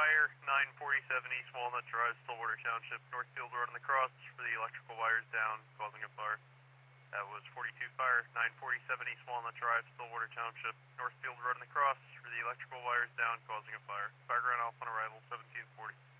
Fire, 947 East Walnut Drive, Stillwater Township, Northfield Road on the cross for the electrical wires down, causing a fire. That was 42 Fire, 947 East Walnut Drive, Stillwater Township, Northfield Road on the cross for the electrical wires down, causing a fire. Fire ground off on arrival, 1740.